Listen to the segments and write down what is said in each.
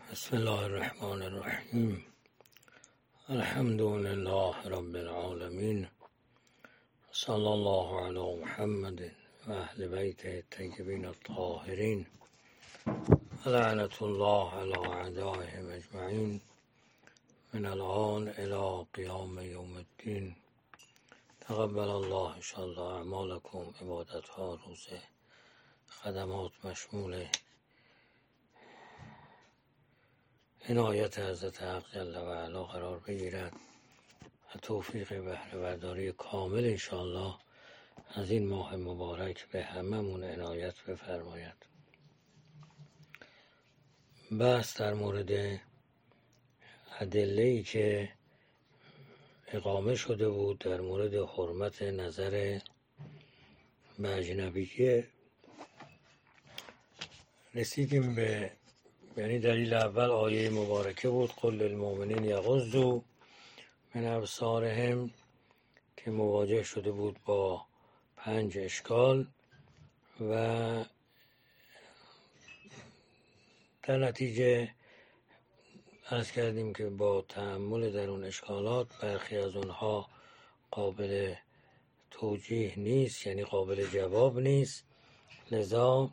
بسم الله الرحمن الرحیم. الحمد لله رب العالمین، صلی الله علی محمد و اهل بیت الطیبین الطاهرین، لعنت الله علی اعدائهم اجمعین من الآن الی قیام یوم الدین. تقبل الله ان شاء الله اعمالکم. عبادت ها روزه خدمات مشمول عنایت حضرت حق جل و علا قرار بگیرد و توفیق بهره برداری کامل انشاءالله از این ماه مبارک به هممون عنایت بفرماید. بحث در مورد ادله‌ای که اقامه شده بود در مورد حرمت نظر به اجنبیه. رسیدیم به دلیل اول آیه مبارکه بود قل للمؤمنین یغضوا من ابصارهم که مواجه شده بود با 5 اشکال و در نتیجه عرض کردیم که با تأمل در اون اشکالات برخی از اونها قابل توجیه نیست، یعنی قابل جواب نیست، لذا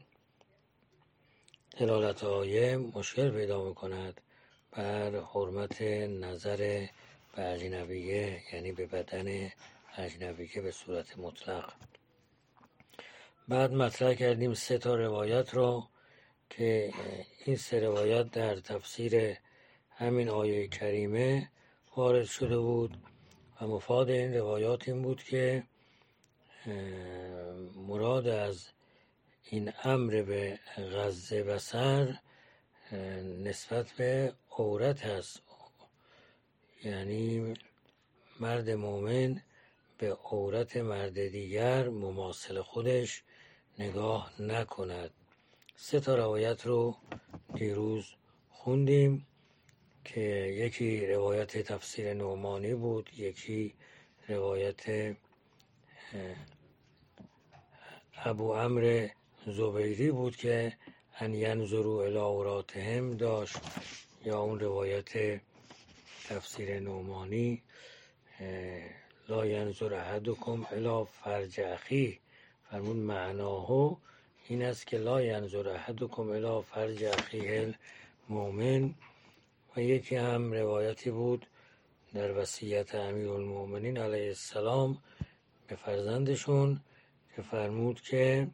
دلالت آیه مشکل پیدا میکند بر حرمت نظر به اجنبیه، یعنی به بدن اجنبیه به صورت مطلق. بعد مطرح کردیم 3 روایت رو که این 3 روایت در تفسیر همین آیه کریمه وارد شده بود و مفاد این روایات این بود که مراد از این امر به غض بصر نسبت به عورت است، یعنی مرد مومن به عورت مرد دیگر مماثل خودش نگاه نکند. 3 روایت رو دیروز خوندیم که یکی روایت تفسیر نعمانی بود، یکی روایت ابو عمرو زبیری بود که ان ینظروا الی عوراتهم داشت، یا اون روایت تفسیر نعمانی لا ینظر احدکم الی فرج اخیه، فرمود معناه این است که لا ینظر احدکم الی فرج اخیه المؤمن. و یکی هم روایتی بود در وصیت امیرالمؤمنین علیه السلام به فرزندشون که فرمود که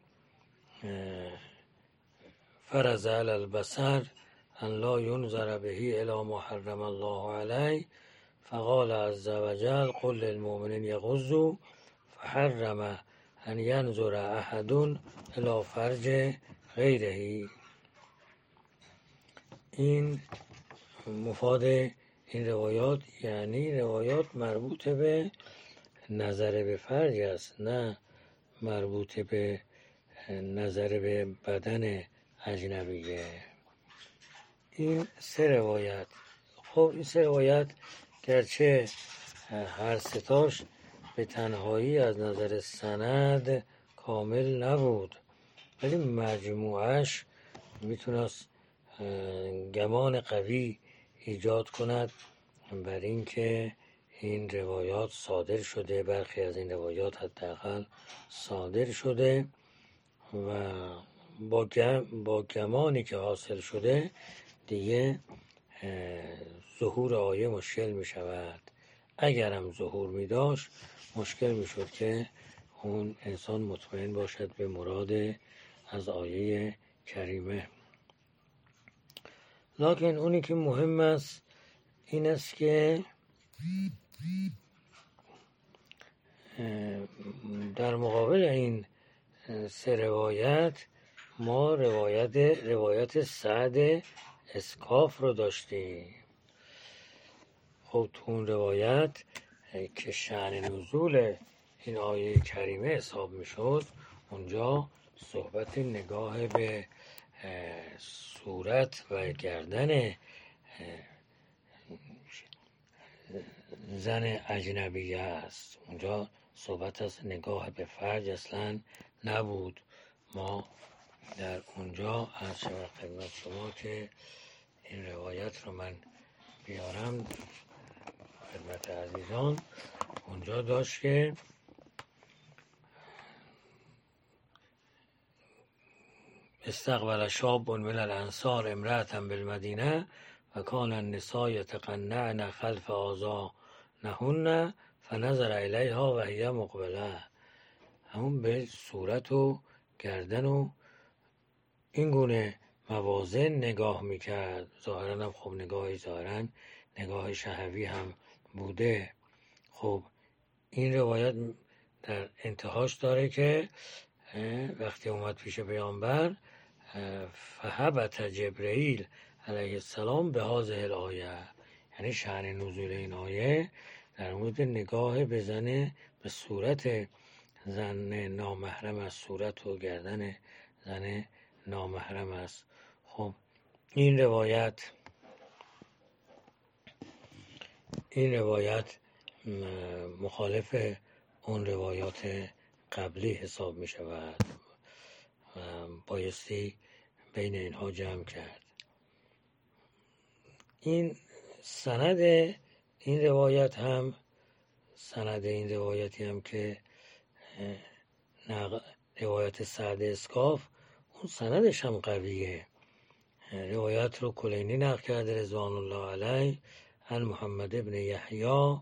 فرض علی البصر ان لا ینظر به الی ما حرم الله علیه فقال عز وجل قل للمؤمنین یغضوا فحرم ان ینظر احد الی فرج غیره. این مفاد این روایات، یعنی روایات مربوط به نظر به فرج است، نه مربوط به نظر به بدن اجنبیه. این 3 روایت. خب این 3 روایت گرچه هر 3 تاش به تنهایی از نظر سند کامل نبود، ولی مجموعش میتونست گمان قوی ایجاد کند بر این که این روایات صادر شده، برخی از این روایات حداقل صادر شده و با گمانی که حاصل شده دیگه ظهور آیه مشکل می شود. اگرم ظهور می داشت مشکل می شد که اون انسان مطمئن باشد به مراد از آیه کریمه. لکن اونی که مهم است این است که در مقابل این 3 روایت ما روایت سعد اسکاف رو داشتیم. خب تو اون روایت که شأن نزول این آیه کریمه حساب می شد، اونجا صحبت نگاه به صورت و گردن زن اجنبیه است. اونجا صحبت از نگاه به فرج اصلا نبود. ما در اونجا از شما خدمت شما که این روایت رو من بیارم خدمت عزیزان. اونجا داشت که استقبل شاب من الانصار امرأة بالمدینه و کان النساء یتقنعن خلف آذانهن فنظر الیها و هی مقبله. همون به صورت و گردن و این گونه موازن نگاه میکرد. ظاهرا هم خب نگاه شهوی هم بوده. خب این روایت در انتهاش داره که وقتی اومد پیش پیامبر فهبط جبرئیل علیه السلام به هذه الآیه، یعنی شأن نزول این آیه در مورد نگاه به زن به صورت زن نامحرم است، صورت و گردن زن نامحرم است. خب این روایت مخالف اون روایات قبلی حساب می شود و بایستی بین اینها جمع کرد. این سند این روایتی هم که روایت سعد اسکاف، اون سندش هم قویه. روایت رو کلینی نقل کرده رضوان الله علیه عن محمد ابن یحیی و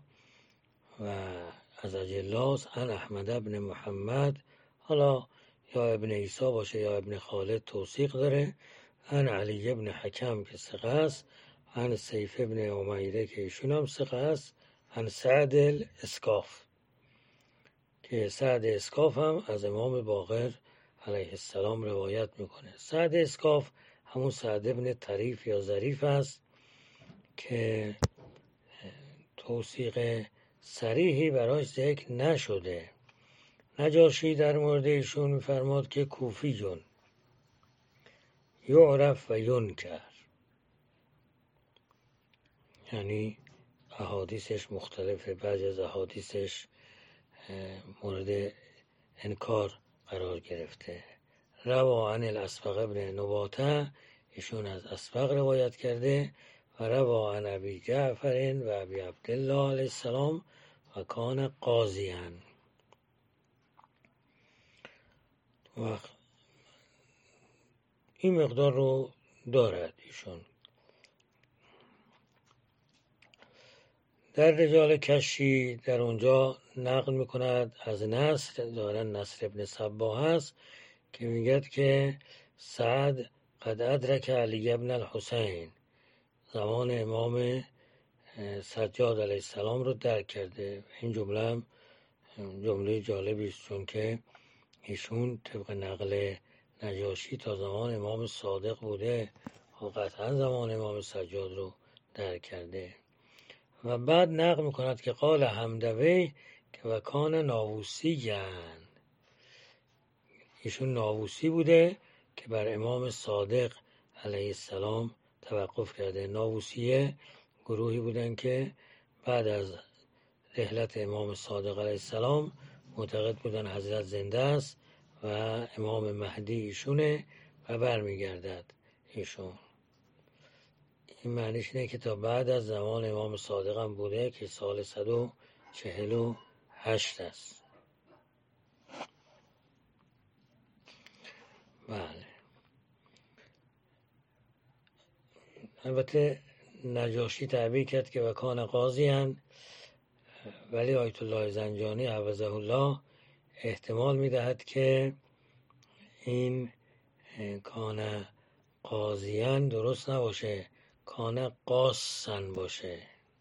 از اجلاس عن احمد ابن محمد، حالا یا ابن عیسی باشه یا ابن خالد توثیق داره، عن علی ابن حکم که ثقه است، عن سیف ابن امیره که ایشون هم ثقه است، عن سعد الاسکاف که سعد اسکاف هم از امام باقر علیه السلام روایت میکنه. سعد اسکاف همون سعد ابن طریف یا ظریف است که توثیق صریحی براش ذکر نشده. نجاشی در مورد ایشون میفرماد که کوفی جون یعرف و ینکر، یعنی احادیثش مختلفه، بعضی از احادیثش مورد انکار قرار گرفته. روا عن الاسبق ابن نباته، ایشون از اسبق روایت کرده، و روا عن ابی جعفر و ابی عبدالله علیه السلام و کان قاضیان. و این مقدار رو دارد ایشون. در رجال کشی در اونجا نقل میکند از نصر، دارن نصر ابن صباح هست که میگد که سعد قد ادرک علی ابن الحسین، زمان امام سجاد علیه السلام رو درک کرده. این جمله هم جمله جالبی است، چون که ایشون طبق نقل نجاشی تا زمان امام صادق بوده و قطعا زمان امام سجاد رو درک کرده. و بعد نقل میکند که قال حمدوی که وکان ناووسی گن، ایشون ناووسی بوده که بر امام صادق علیه السلام توقف کرده. ناووسیه گروهی بودن که بعد از رحلت امام صادق علیه السلام معتقد بودن حضرت زنده است و امام مهدی ایشونه و برمیگردد ایشون. این معنیش اینه که تا بعد از زمان امام صادق هم بوده که سال 148 است. بله. البته نجاشی تعبیر کرد که وکان قاضیان، ولی آیت الله زنجانی حفظه الله احتمال میدهد که این کان قاضیان درست نباشه، کان قاسن باشه،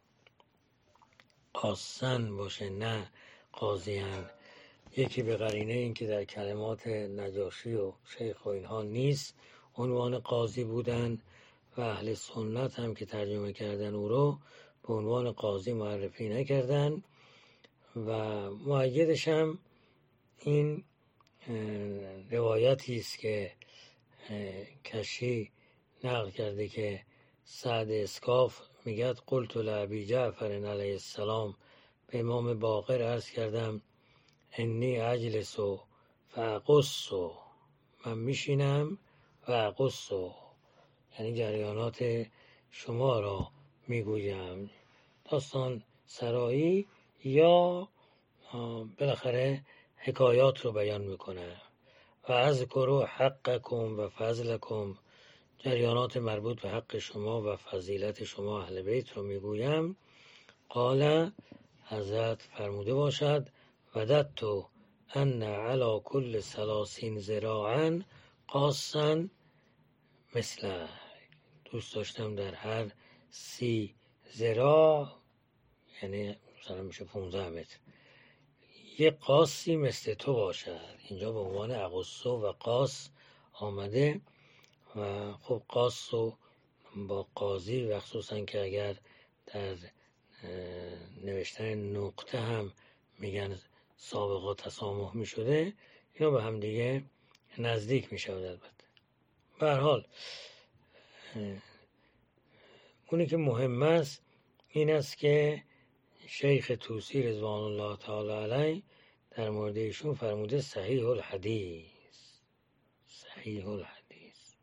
قاسن باشه نه قاضیان. یکی به قرینه این که در کلمات نجاشی و شیخ و اینها نیست عنوان قاضی بودن و اهل سنت هم که ترجمه کردن او رو به عنوان قاضی معرفی نکردن. و مؤیدش هم این روایتی است که کشی نقل کرده که سعد اسکاف میگد قلت لابی جعفر علیه السلام، به امام باقر عرض کردم انی اجلس فاقص، من میشینم و اقص، یعنی جریانات شما را میگویم. داستان سرایی یا بالاخره حکایات رو بیان میکنه. و اذکروا حقکم و فضلکم، جریانات مربوط به حق شما و فضیلت شما اهل بیت رو میگویم. قال، حضرت فرموده باشد وددت ان علی کل 30 ذراعا قاصا مثله، دوست داشتم در هر 30 ذراع، یعنی مثلا میشه 15 متر، یه قاصی مثل تو باشد. اینجا به عنوان اقصو و قاص آمده و خب قاص و با قاضی و خصوصا که اگر در نوشتن نقطه هم میگن سابقا تسامح میشده، اینا به هم دیگه نزدیک میشود. البته به هر حال اونی که مهم است این است که شیخ طوسی رضوان الله تعالی علیه در مورد ایشون فرموده صحیح الحدیث. صحیح الحدیث.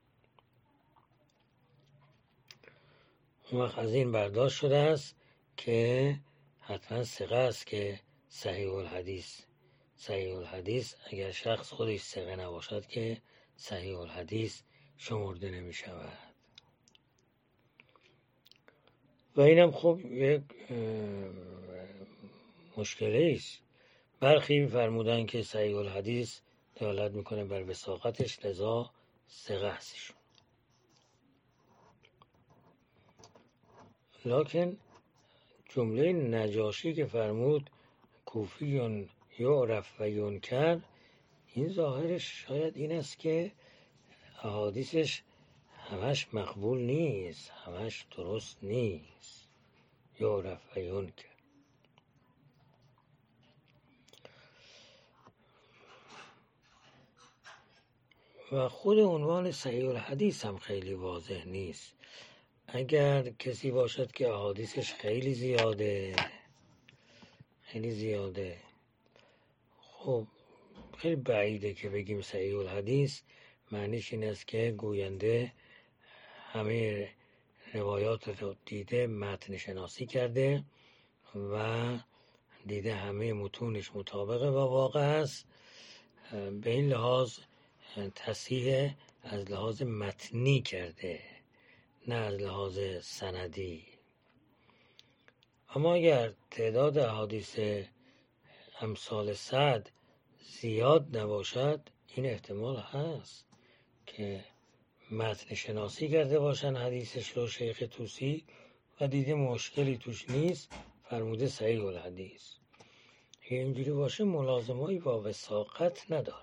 اون وقت از این برداشت شده است که حتما ثقه است که صحیح الحدیث. صحیح الحدیث اگر شخص خودش ثقه نباشد که صحیح الحدیث شمرده نمی شود. و اینم خب یک مشکلی است. برخی فرمودن که صحیح الحدیث دلالت میکنه بر وثاقتش، لذا ثقه هستشون. لکن جمله نجاشی که فرمود کوفیون یعرف و ینکر، این ظاهرش شاید این است که احادیثش همش مقبول نیست، همش درست نیست. یعرف و ینکر. و خود عنوان صحیح الحدیث هم خیلی واضح نیست. اگر کسی باشد که احادیثش خیلی زیاده، خب خیلی بعیده که بگیم صحیح الحدیث. معنیش این است که گوینده همه روایات رو دیده، متن شناسی کرده و دیده همه متونش مطابقه و واقع است. به این لحاظ تصحیح از لحاظ متنی کرده، نه از لحاظ سندی. اما اگر تعداد احادیث امثال سعد زیاد نباشد، این احتمال هست که متن شناسی کرده باشن حدیثش رو شیخ طوسی و دیده مشکلی توش نیست، فرموده صحیح الحدیث. اینجوری باشه ملازمایی با وثاقت ندارد.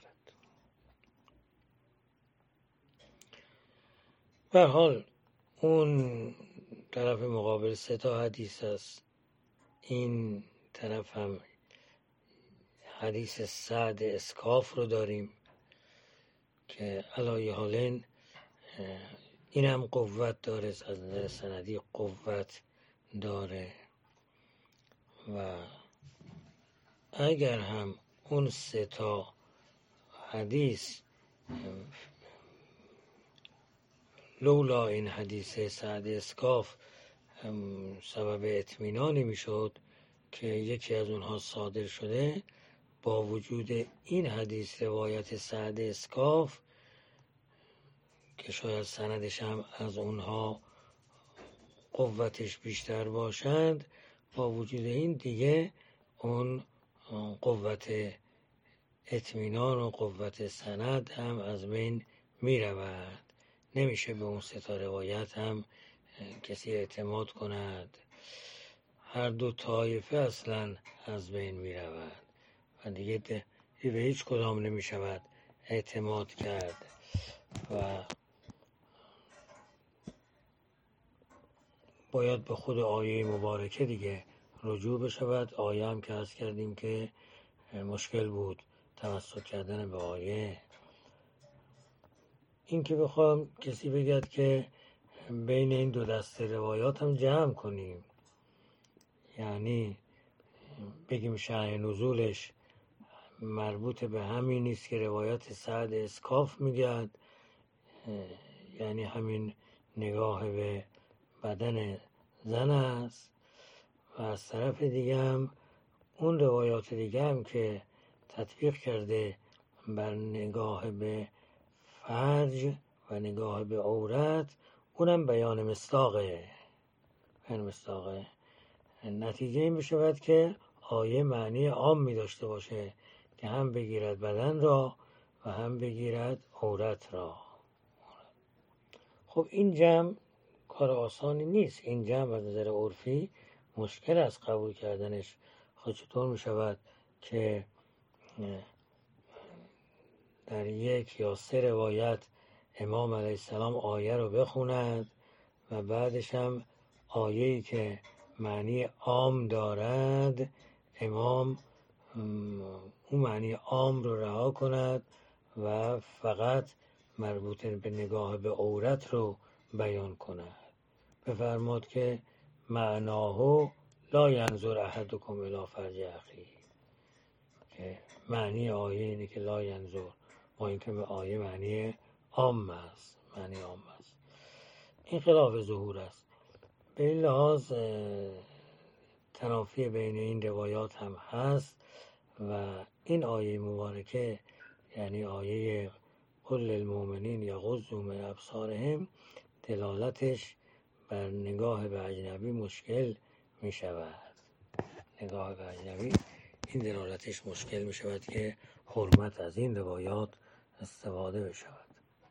به هر حال اون طرف مقابل 3 حدیث است، این طرف هم حدیث سعد اسکاف رو داریم که علایه حالین این هم قوت داره، از نظر سندی قوت داره. و اگر هم اون 3 حدیث لولا این حدیث سعد اسکاف سبب اطمینانی میشد که یکی از اونها صادر شده، با وجود این حدیث روایت سعد اسکاف که شاید سندش هم از اونها قوتش بیشتر باشد، با وجود این دیگه اون قوت اطمینان و قوت سند هم از بین می رود. نمیشه به اون 3 روایت هم کسی اعتماد کند. هر 2 طایفه اصلا از بین می رود و دیگه به هیچ کدام نمی شود اعتماد کرد. و باید به خود آیه مبارکه دیگه رجوع بشود. آیه هم که عرض کردیم که مشکل بود توسط کردن به آیه. این که بخوام کسی بگد که بین این 2 دسته روایات هم جمع کنیم، یعنی بگیم شأن نزولش مربوط به همین نیست که روایت سعد اسکاف میگد، یعنی همین نگاه به بدن زن است و از طرف دیگه هم اون روایات دیگه هم که تطبیق کرده بر نگاه به فرج و نگاه به عورت، اونم بیان مصداقه. نتیجه این بشود که آیه معنی عام می داشته باشه که هم بگیرد بدن را و هم بگیرد عورت را. خب این جمع کار آسانی نیست. این جمع از نظر عرفی مشکل است قبول کردنش. خب چطور می شود که در یک یا 3 روایت امام علیه السلام آیه رو بخوند و بعدش هم آیه‌ای که معنی عام دارد امام اون معنی عام رو رها کند و فقط مربوط به نگاه به عورت رو بیان کند. بفرماد که معناه لا ینظر احدکم الی فرج اخیه، که معنی آیه اینه که لا ینظر، با اینکه به آیه معنی عام است. این خلاف ظهور است. به این لحاظ تنافی بین این روایات هم هست و این آیه مبارکه، یعنی آیه قل للمؤمنین یغضوا من ابصارهم، دلالتش بر نگاه به اجنبی مشکل می شود. نگاه به اجنبی این دلالتش مشکل می شود که حرمت از این روایات استفاده بشود.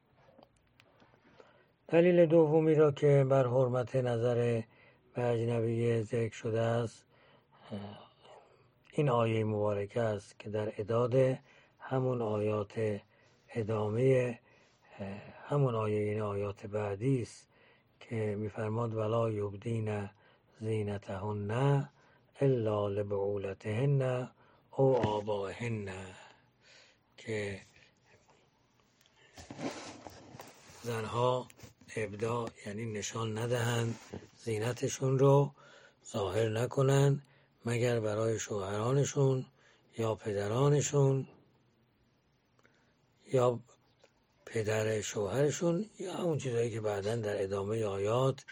دلیل دومی را که بر حرمت نظر به اجنبی ذکر شده است این آیه مبارکه است که در اعداد همون آیات ادامه همون آیه، این آیات بعدی است که می‌فرماد ولا یبدین زینتهن الا لبعولتهن او آبائهن، که زنها ابداع یعنی نشان ندهند، زینتشون رو ظاهر نکنند مگر برای شوهرانشون یا پدرانشون یا پدر شوهرشون یا اون چیزایی که بعداً در ادامه آیات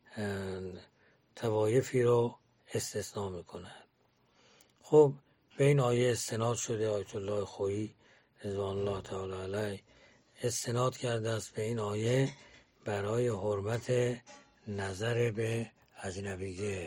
توایفی رو استثناء میکنند. خب به این آیه استناد شده. آیت الله خویی رضوان الله تعالی علیه استناد کرده است به این آیه برای حرمت نظر به اجنبیه.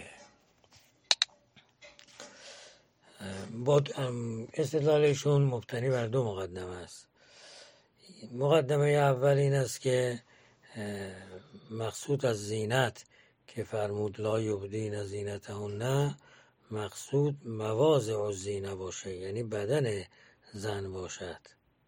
با استدلالشون مبتنی بر 2 مقدمه است. مقدمه اول این است که مقصود از زینت که فرمود لا یبدین زینتهن، مقصود مواضع الزینه باشه، یعنی بدن زن باشد.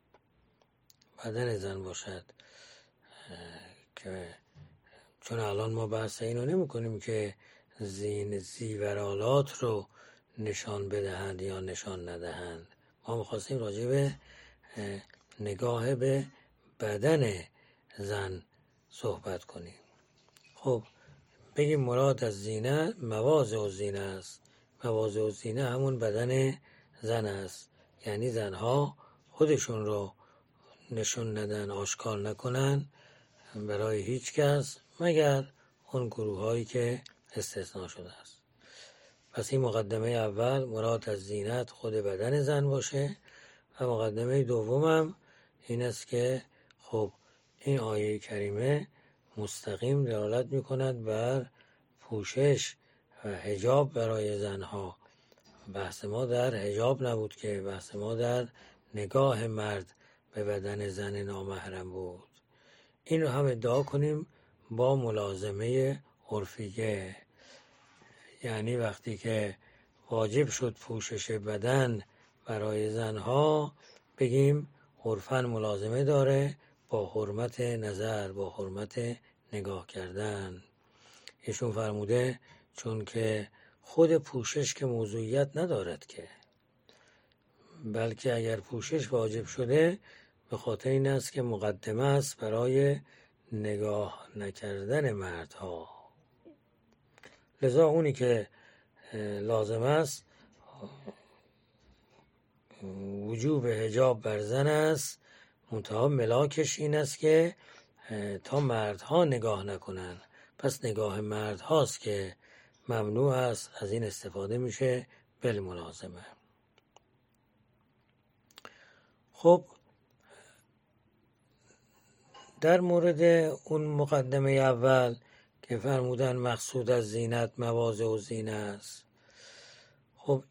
که چون الان ما بحث اینو نمی کنیم که زیورالات رو نشان بدهند یا نشان ندهند. ما می‌خواستیم راجع به نگاه به بدن زن صحبت کنیم. خب بگیم مراد از زینه مواضع الزینه است. مواضع الزینه همون بدن زن است، یعنی زنها خودشون رو نشون ندن، آشکار نکنن برای هیچ کس مگر اون گروه هایی که استثناء شده است. پس این مقدمه اول مراد از زینت خود بدن زن باشه و مقدمه دومم این است که خب این آیه کریمه مستقیم دلالت می‌کند بر پوشش و حجاب برای زنها. بحث ما در حجاب نبود که بحث ما در نگاه مرد به بدن زن نامحرم بود. این رو هم ادعا کنیم با ملازمه عرفیه، یعنی وقتی که واجب شد پوشش بدن برای زنها بگیم عرفاً ملازمه داره با حرمت نظر، با حرمت نگاه کردن. ایشون فرموده چون که خود پوشش که موضوعیت ندارد که، بلکه اگر پوشش واجب شده به خاطر این است که مقدمه است برای نگاه نکردن مردها. لذا اونی که لازم است وجوب حجاب بر زن است، منتها ملاکش این است که تا مردها نگاه نکنن، پس نگاه مرد هاست که ممنوع است، از این استفاده میشه بالملازمه. خب در مورد اون مقدمه اول که فرمودن مقصود از زینت مواضع و زینه است، خب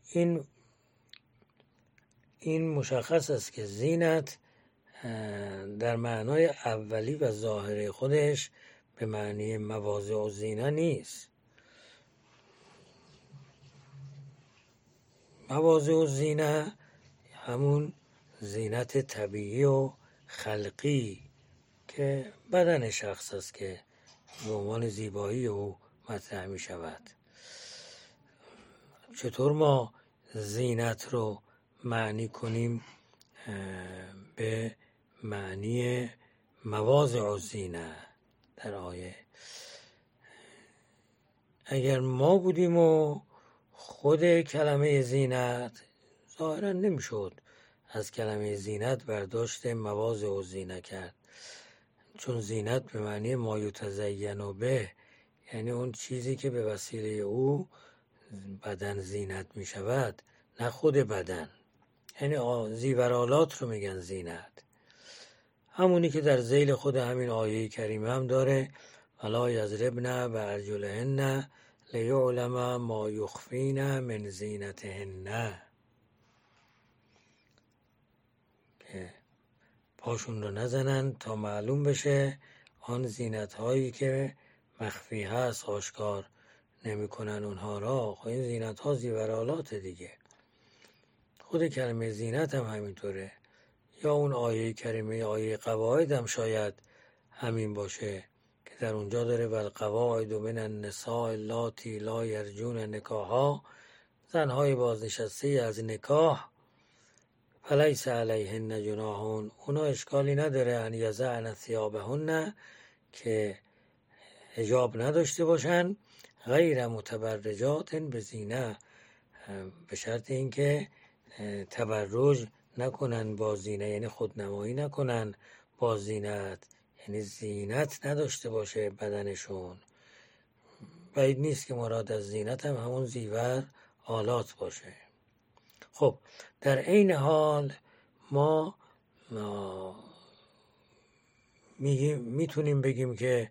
این مشخص است که زینت در معنای اولی و ظاهری خودش به معنی مواضع و زینه نیست. مواضع و زینه همون زینت طبیعی و خلقی که بدن شخص است که به عنوان زیبایی او مطرح می شود. چطور ما زینت رو معنی کنیم به معنی مواضع و زینه در آیه؟ اگر ما بودیم و خود کلمه زینت ظاهرا نمیشد از کلمه زینت برداشت مواضع و زینه کرد، چون زینت به معنی ما یتزین به، یعنی اون چیزی که به وسیله او بدن زینت می شود، نه خود بدن. یعنی زیورالات رو میگن زینت، همونی که در ذیل خود همین آیه کریمه هم داره ولا یضربن بارجلهن لیعلم ما یخفین من زینتهن، که پاشون رو نزنن تا معلوم بشه آن زینت هایی که مخفی هست، آشکار نمی کنن اونها را. خب این زینت ها زیورالات دیگه. خود کلمه زینت هم همینطوره، یا اون آیه کریمه آیه قواعد هم شاید همین باشه که در اونجا داره والقواعد من النساء اللاتی لا یرجون نکاحا، زنهای بازنشسته از نکاح، فلیس علیهن جناح، اونا اشکالی نداره ان یضعن ثیابهن، که حجاب نداشته باشن، غیر متبرجات بزینه، به شرط اینکه تبرج نکنن با زینه، یعنی خودنمایی نکنن با زینت، یعنی زینت نداشته باشه بدنشون. بعید نیست که مراد از زینت هم همون زیور آلات باشه. خب در عین حال ما میتونیم بگیم که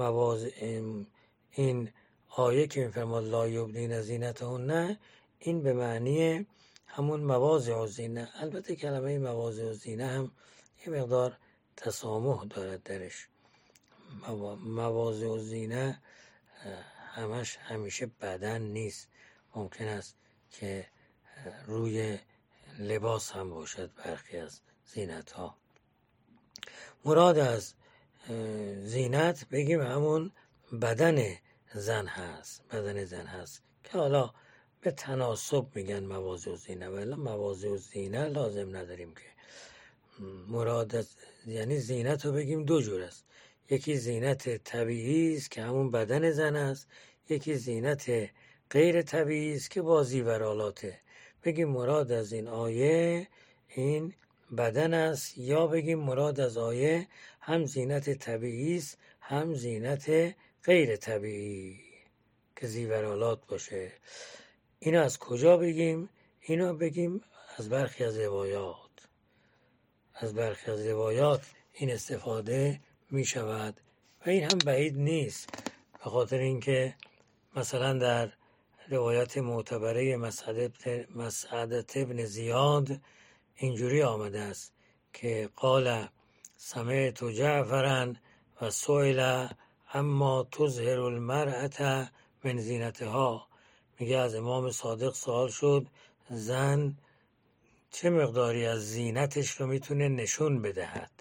این آیه که میفرماد لا یبدین زینتهن، این به معنی همون مواضع و زینه. البته کلمه مواضع و زینه هم یه مقدار تسامح دارد درش. مواضع و زینه همیشه بدن نیست، ممکن است که روی لباس هم باشد برخی از زینت ها. مراد از زینت بگیم همون بدن زن هست، بدن زن هست که حالا به تناسب میگن مواضع و زینه، ولی مواضع و زینه لازم نداریم که مراد از، یعنی زینت رو بگیم دو جور است. یکی زینت طبیعی است که همون بدن زن است، یکی زینت غیر طبیعی است که با زیورالاته. بگیم مراد از این آیه این بدن است، یا بگیم مراد از آیه هم زینت طبیعی است هم زینت غیر طبیعی که زیورالات باشه. اینو از کجا بگیم؟ اینو بگیم از برخی از روایات. از برخی از روایات این استفاده می شود و این هم بعید نیست، به خاطر اینکه مثلا در روایت معتبره مسعدة ابن زیاد اینجوری آمده است که قال سمعت جعفرا و سئل اما تظهر المرأة من زینتها، میگه از امام صادق سوال شد زن چه مقداری از زینتش رو میتونه نشون بدهد.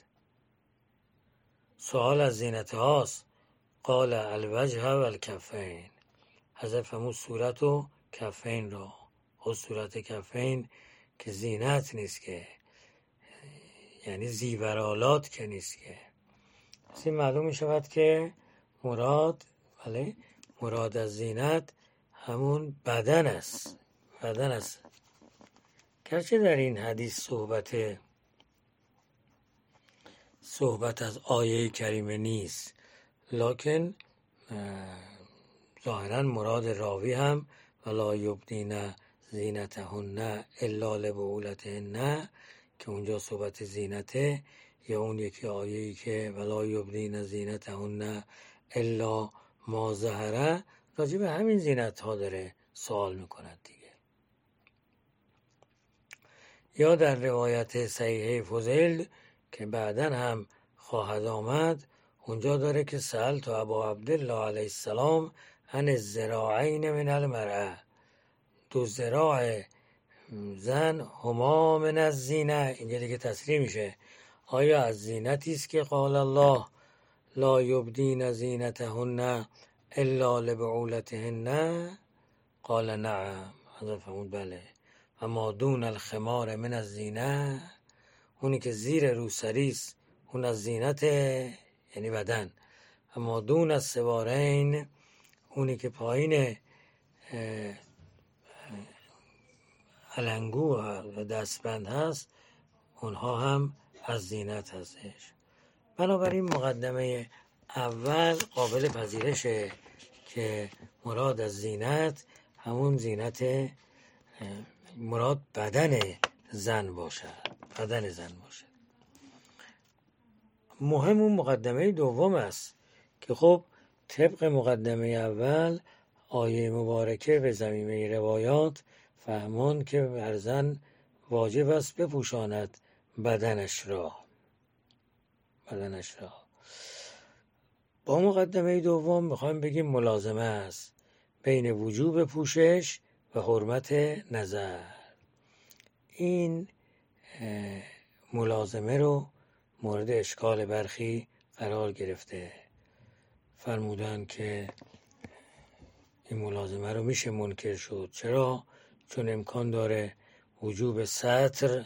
سوال از زینت هاست. قال الوجه و الکفین، حذف همون صورت و کفین را. خود صورت کفین که زینت نیست که، یعنی زیورالات که نیست که. پس این معلوم می شود که مراد از زینت همون بدن است. بدن است. گرچه در این حدیث صحبت از آیه کریمه نیست، لکن ظاهرا مراد راوی هم ولا یبدین زینتهن الا لبعولتهن که اونجا صحبت زینته، یا اون یکی آیه‌ای که ولا یبدین زینتهن الا ما ظهره، راجع به همین زینت ها داره سوال میکند دیگه. یا در روایت صحیح فضیل که بعداً هم خواهد آمد، اونجا داره که سألت ابا عبدالله علیه السلام عن الذراعین من المرأة، دو ذراع زن هما من الزینه. اینجا دیگه تصریح میشه آیا از زینتی است که قال الله لا یبدین زینتهن الا لبعولتهن؟ قال نعم. حضرت فرمود بله. اما دون الخمار من الزینه، اونی که زیر روسری است اون از زینت یعنی بدن. اما دون السوارین، اونی که پایین علنگو و دستبند هست اونها هم از زینت هستش. بنابراین مقدمه اول قابل پذیرشه که مراد از زینت همون زینت مراد بدن زن باشد، بدن زن باشد. مهم اون مقدمه دوم است که خب طبق مقدمه اول آیه مبارکه به زمینه روایات فهمان که بر زن واجب است بپوشاند بدنش را. با مقدمه دوم میخوایم بگیم ملازمه است بین وجوب پوشش و حرمت نظر. این ملازمه رو مورد اشکال برخی قرار گرفته. فرمودن که این ملازمه رو میشه منکر شد. چرا؟ چون امکان داره وجوب ستر،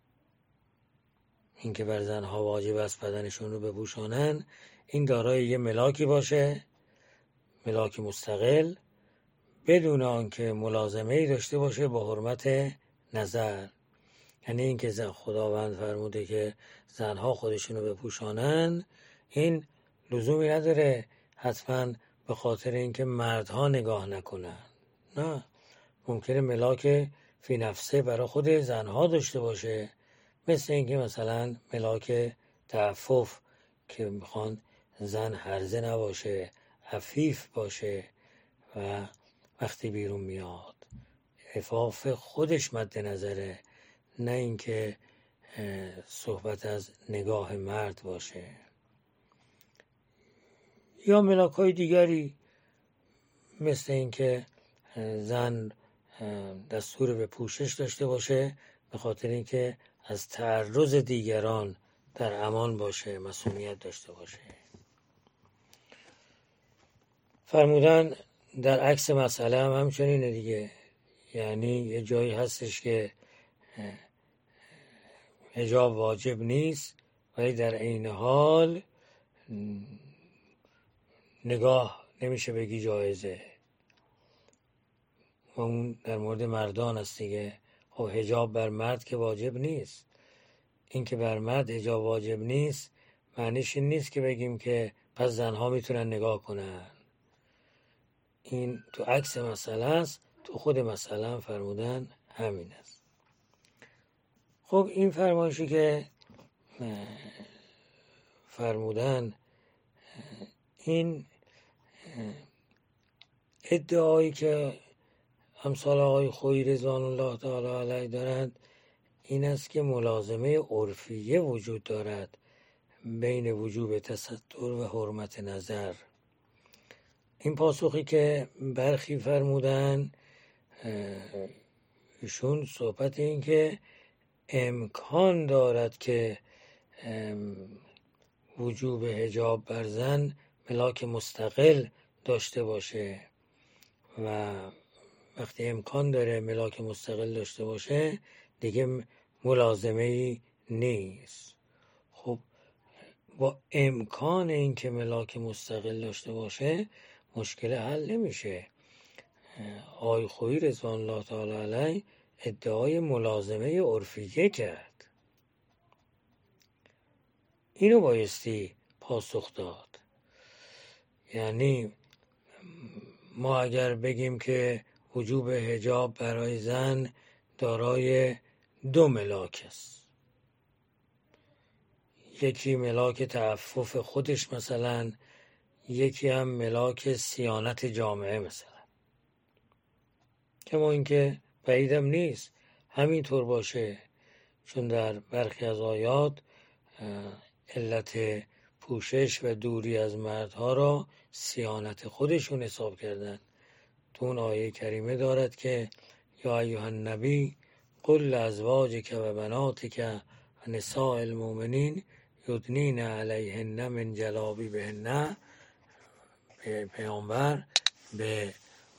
این که بر زنها واجب است بدنشون رو بپوشانن، این دارای یه ملاکی باشه، ملاک مستقل، بدون آنکه ملازمه‌ای داشته باشه با حرمت نظر. یعنی این که خداوند فرموده که زنها خودشون رو بپوشانن، این لزومی نداره حتما به خاطر اینکه مردها نگاه نکنن. نه، ممکنه ملاک فی نفسه برای خود زنها داشته باشه، مثل اینکه مثلا ملاک تعفف که میخوان زن هرزه نباشه، عفیف باشه و وقتی بیرون میاد عفاف خودش مد نظره، نه اینکه صحبت از نگاه مرد باشه. یا ملاک‌های دیگری مثل اینکه زن دستور به پوشش داشته باشه به خاطر اینکه از تعرض دیگران در امان باشه، مسئولیت داشته باشه. فرمودن در عکس مسئله هم همچنینه دیگه. یعنی یه جایی هستش که حجاب واجب نیست ولی در عین حال نگاه نمیشه بگی جایزه. اون در مورد مردان است دیگه. خب حجاب بر مرد که واجب نیست. این که بر مرد حجاب واجب نیست معنیش این نیست که بگیم که پس زنها میتونن نگاه کنن. این تو عکس مسئله است، تو خود مسئله هم فرمودن همین است. خب این فرمایشی که فرمودن، این ادعایی که امثال آقای خویی رضوان الله تعالی علیه دارند این است که ملازمه عرفیه وجود دارد بین وجوب تستر و حرمت نظر. این پاسخی که برخی فرمودن، ایشون صحبت این که امکان دارد که وجوب حجاب بر زن ملاک مستقل داشته باشه و وقتی امکان داره ملاک مستقل داشته باشه دیگه ملازمه‌ای نیست. خب با امکان این که ملاک مستقل داشته باشه مشکل حل نمیشه. آقای خویی رضوان الله تعالی علیه ادعای ملازمه عرفیه کرد. اینو بایستی پاسخ داد. یعنی ما اگر بگیم که وجوب حجاب برای زن دارای 2 ملاک است، یکی ملاک تعفف خودش مثلا، یکی هم ملاک صیانت جامعه مثلا، کما اینکه بعیدم نیست همینطور باشه، چون در برخی از آیات علت پوشش و دوری از مردها را صیانت خودشون حساب کردن. تو اون آیه کریمه دارد که یا ایها النبی قل لازواجک و بناتک و نساء المؤمنین یدنین علیهن من جلابیبهن. پیامبر به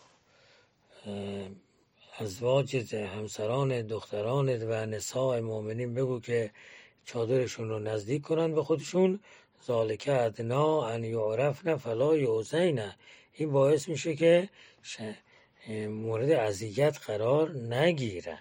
ازواج همسران دختران و نساء مؤمنین بگو که چادرشون رو نزدیک کنن به خودشون، ذالک ادنا ان یعرفن فلا یؤذین. این باعث میشه که مورد اذیت قرار نگیرند.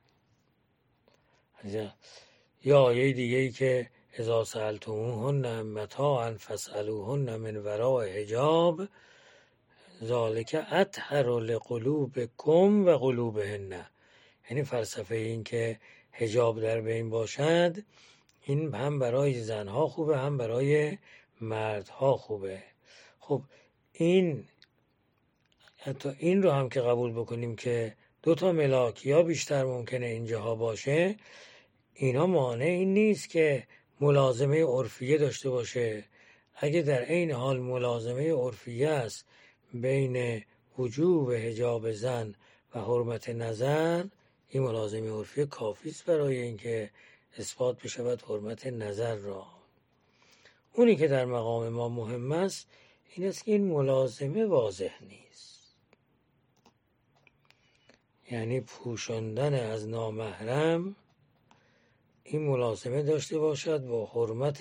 یا آیه دیگه ای که اذا سألتموهن متاعا فاسألوهن من وراء حجاب ذالک اطهر لقلوبکم و قلوبهن. یعنی فلسفه این که حجاب در بین باشد، این هم برای زنها خوبه هم برای مردها خوبه. خب این حتی این رو هم که قبول بکنیم که 2 ملاک یا بیشتر ممکنه اینجاها باشه، اینا مانع این نیست که ملازمه عرفیه داشته باشه. اگه در عین حال ملازمه عرفیه است بین وجوب حجاب زن و حرمت نظر، این ملازمه عرفیه کافی است برای اینکه اثبات بشود حرمت نظر را. اونی که در مقام ما مهم است این است که این ملازمه واضح نیست، یعنی پوشاندن از نامحرم این ملازمه داشته باشد با حرمت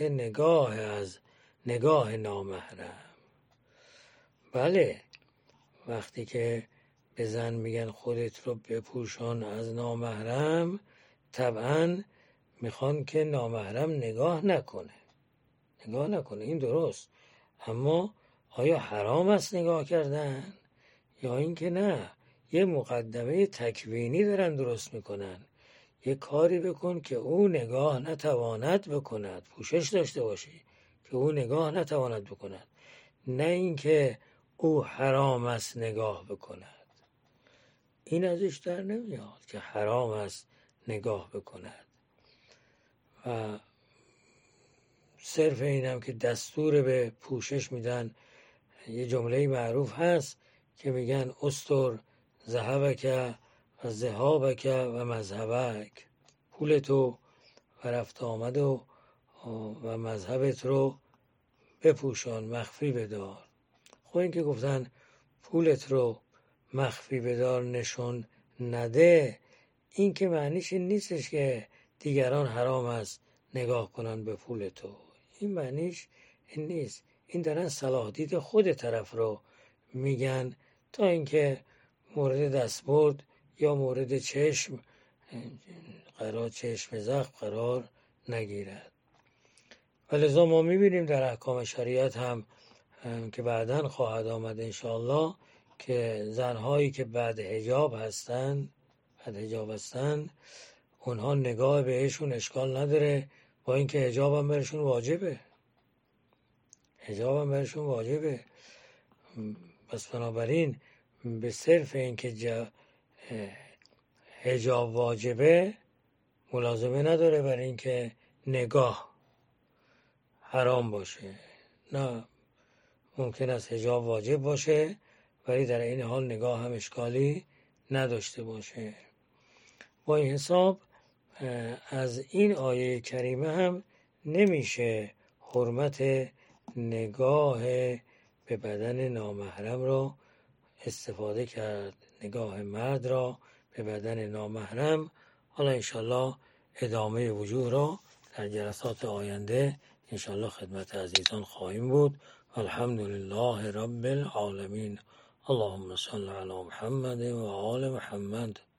نگاه نامحرم. بله، وقتی که به زن میگن خودت رو بپوشان از نامحرم، طبعا میخوان که نامحرم نگاه نکنه، این درست. اما آیا حرام است نگاه کردن یا اینکه نه؟ یه مقدمه تکوینی دارن درست میکنن، یه کاری بکن که او نگاه نتواند بکند، پوشش داشته باشی که او نگاه نتواند بکند، نه اینکه او حرام است نگاه بکند. این ازش در نمیاد که حرام است نگاه بکند. و صرف اینم که دستور به پوشش میدن، یه جمله معروف هست که میگن استر ذهبک و ذهابک و مذهبک، پولتو و رفت آمد و مذهبت رو بپوشان، مخفی بدار. خب این که گفتن پولت رو مخفی بدار نشون نده، این که معنیش این نیستش که دیگران حرام است نگاه کنن به پول تو. این معنیش این نیست. این دارن صلاح دید خود طرف رو میگن تا اینکه مورد دستبرد یا مورد چشم زخم قرار نگیرد. ولذا ما میبینیم در احکام شریعت هم که بعداً خواهد آمد انشاءالله که زنهایی که بعد حجاب هستن اونها نگاه بهشون اشکال نداره، با اینکه حجاب هم برشون واجبه. پس بنابراین به صرف اینکه حجاب واجبه ملازمه نداره برای اینکه نگاه حرام باشه. نه، ممکن است حجاب واجب باشه ولی در این حال نگاه هم اشکالی نداشته باشه. با این حساب از این آیه کریمه هم نمیشه حرمت نگاه به بدن نامحرم را استفاده کرد، نگاه مرد را به بدن نامحرم. حالا انشالله ادامه وجوه را در جلسات آینده انشالله خدمت عزیزان خواهیم بود. الحمدلله رب العالمین. اللهم صل علی محمد و آل محمد.